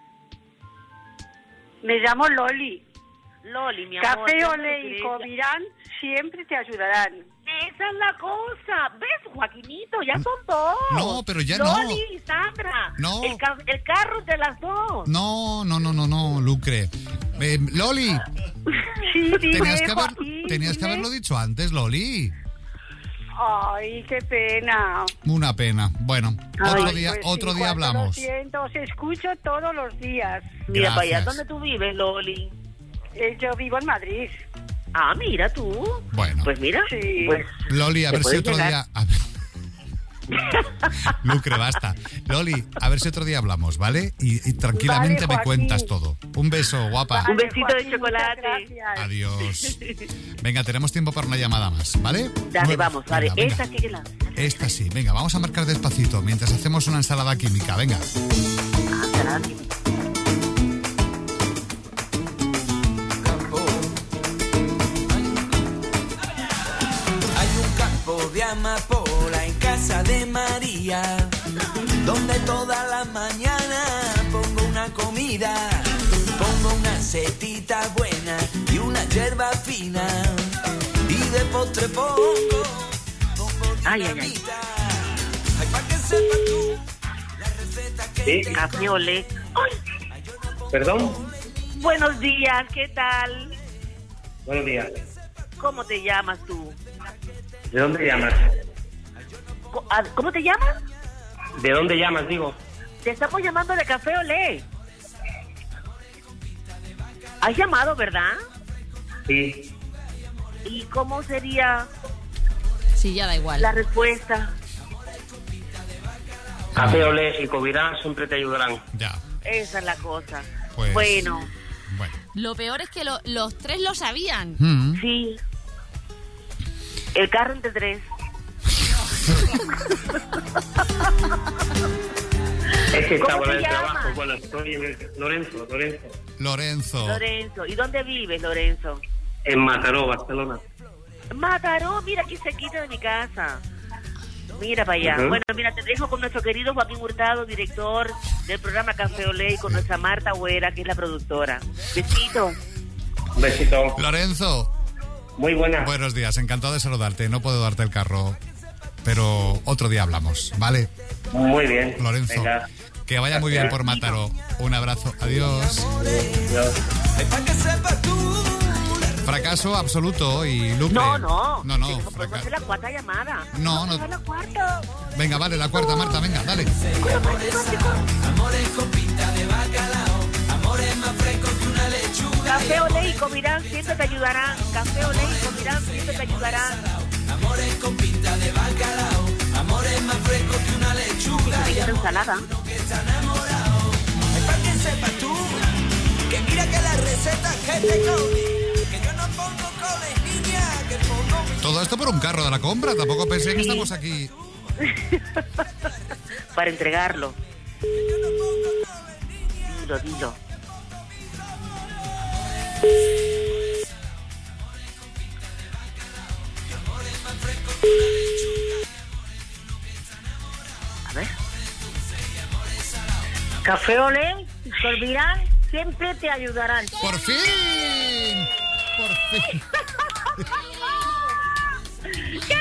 Me llamo Loli. Loli, mi amor. Café yo Olé soy y Teresa. Covirán siempre te ayudarán. Esa es la cosa. ¿Ves, Joaquinito? Ya son dos. No, pero ya no. Loli y Sandra. No. El, ca- el carro es de las dos. No, no, no, no, no, Lucre. Eh, Loli, Sí, dime, tenías, que, haber- Joaquín, tenías que dime. haberlo dicho antes, Loli. Ay, qué pena. Una pena. Bueno, otro Ay, día, pues otro sí, día Juan, Lo hablamos. siento, os escucho todos los días. Mira para allá. Gracias. ¿Dónde tú vives, Loli? Eh, Yo vivo en Madrid. Ah, mira tú. Bueno. Pues mira. Sí. Pues, Loli, a ¿te ver si puedes otro llegar? día... a ver. Lucre, basta. Loli, a ver si otro día hablamos, ¿vale? Y, y tranquilamente Vale, me Joaquín. cuentas todo. Un beso, guapa. Un besito Joaquín, de muchas chocolate. gracias. Adiós. Venga, tenemos tiempo para una llamada más, ¿vale? Dale, Nueve- vamos, vale. Venga, venga. Esta sí que la... Esta sí. Venga, vamos a marcar despacito mientras hacemos una ensalada química. Venga. Hay un campo de amapola en casa de María, donde toda la mañana pongo una comida, pongo una setita buena y una hierba fina, y de postre pongo, pongo Ay, ay, ay. dinamita. Ay, pa' que sepas tú la receta que Sí, te Café Olé. ¿Perdón? Buenos días, ¿qué tal? Buenos días. ¿Cómo te llamas tú? ¿De dónde llamas? Co- ah, ¿Cómo te llamas? ¿De dónde llamas, digo? Te estamos llamando de Café Olé. ¿Has llamado, verdad? Sí. ¿Y cómo sería Sí, ya da igual. la respuesta? Café Olé y Covirán siempre te ayudarán. Ya. Esa es la cosa. Pues- Bueno, Bueno. Lo peor es que lo- los tres lo sabían. Mm. sí. El carro entre tres. Es que estaba ¿Cómo en te el llamas? trabajo. Bueno, estoy en el... Lorenzo, Lorenzo. Lorenzo. Lorenzo. ¿Y dónde vives, Lorenzo? En Mataró, Barcelona. Mataró, mira aquí cerquita de mi casa. Mira para allá. Ujú. Bueno, mira, te dejo con nuestro querido Joaquín Hurtado, director del programa Café Olé, y con nuestra Marta Huera, que es la productora. Besito. Un besito. Lorenzo. Muy buenas. Buenos días, encantado de saludarte. No puedo darte el carro, pero otro día hablamos, ¿vale? Muy bien. Lorenzo, Venga. que vaya muy bien por Mataró. Un abrazo, adiós. Ay, pa' que sepas tú Fracaso absoluto y Lucre. No, no. No, no, Podemos fraca- hacer la cuarta llamada. No, no. Vamos a la cuarta. Venga, vale, la cuarta, Marta, venga, dale. amores con pinta de bacalao, amores más frescos que una lechuga. Café Olé y Covirán siempre te ayudarán. Café Olé y Covirán siempre te ayudarán. Amores con pinta de bacalao, amores más frescos que una lechuga. Mira esta ensalada. Que está enamorado. Ay, pa' que sepas tú que mira que las recetas que te comí, que yo no pongo coles, niña, que pongo mi... Todo esto por un carro de la compra, tampoco pensé que Sí. estamos aquí. Para entregarlo. Dilo, dilo. A ver. Café Olé y Covirán siempre te ayudarán. ¡Por fin! ¡Por fin! ¡Qué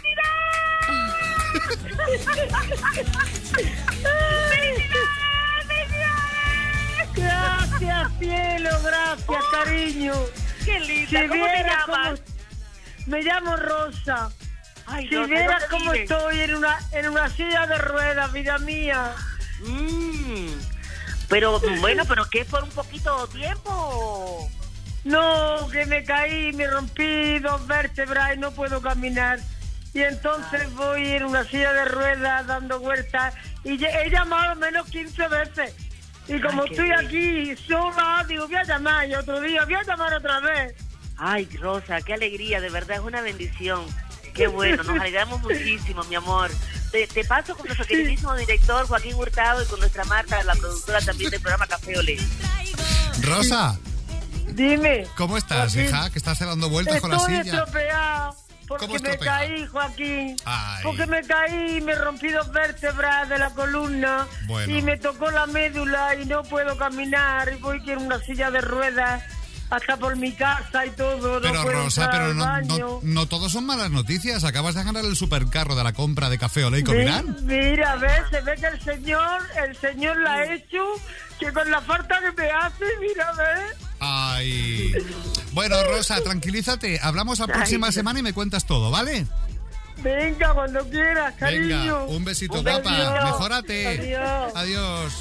Gracias, cielo, gracias, cariño. ¡Qué linda! Si ¿Cómo te vieras llamas? cómo- Me llamo Rosa. Ay, Si Rosa, vieras ¿dónde cómo vives? estoy en una, en una silla de ruedas, vida mía. Mm, pero bueno, pero ¿qué por un poquito tiempo? No, que me caí, me rompí dos vértebras y no puedo caminar. y entonces voy en una silla de ruedas dando vueltas y lle- he llamado menos quince veces. Y como Ay, qué estoy bien. aquí sola, digo, voy a llamar y otro día voy a llamar otra vez. Ay, Rosa, qué alegría, de verdad es una bendición. Qué bueno, nos alegramos muchísimo, mi amor. Te, te paso con nuestro queridísimo director Joaquín Hurtado y con nuestra Marta, la productora también del programa Café Olé. Rosa, Dime. ¿cómo estás, Joaquín. hija? Que estás haciendo vueltas con la Estoy silla. estropeado porque ¿Cómo me estropeado? caí, Joaquín. Ay. Porque me caí y me rompí dos vértebras de la columna Bueno. y me tocó la médula y no puedo caminar y voy que en una silla de ruedas hasta por mi casa y todo. Pero no puedo Rosa, entrar pero al no, baño. no, no todos son malas noticias. Acabas de ganar el supercarro de la compra de Café Olé y Mi- Comirán. Mira, ves, se ve que el señor, el señor la ha hecho, que con la falta que me hace, mira, ves. Ay. Bueno, Rosa, tranquilízate. Hablamos la próxima Ay. semana y me cuentas todo, ¿vale? Venga, cuando quieras, cariño. Venga, un besito, Un guapa. besito. Mejórate. Adiós. Adiós.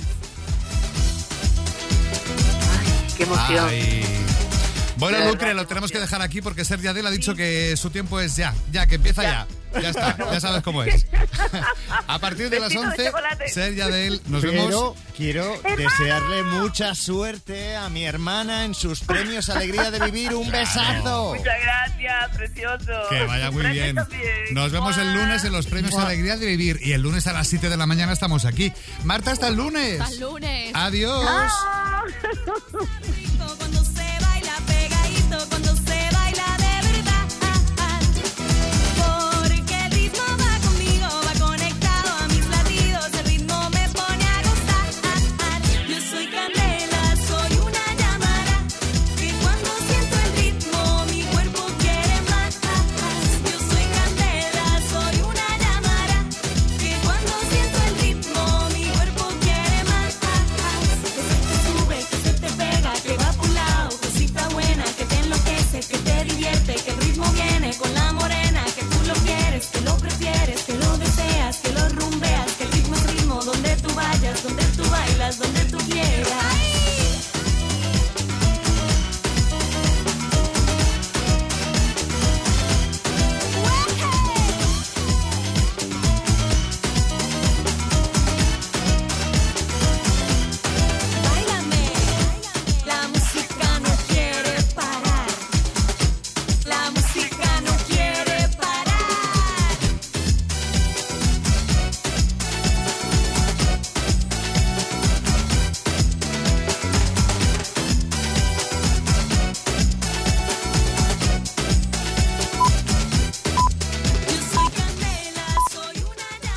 Qué emoción. Ay. Bueno, De Lucre, verdad, lo tenemos que dejar aquí porque Ser Yadel ha dicho que su tiempo es ya, ya, que empieza ya. Ya está, ya sabes cómo es. A partir de las Besito de once, chocolate. Ser Yadel, nos Pero vemos. quiero desearle mucha suerte a mi hermana en sus premios Alegría de Vivir. ¡Un besazo! Muchas gracias, precioso. Que vaya muy Premios bien. también. Nos vemos el lunes en los premios Mua. Alegría de Vivir. Y el lunes a las siete de la mañana estamos aquí. Marta, hasta el lunes. Hasta el lunes. Adiós. Ah.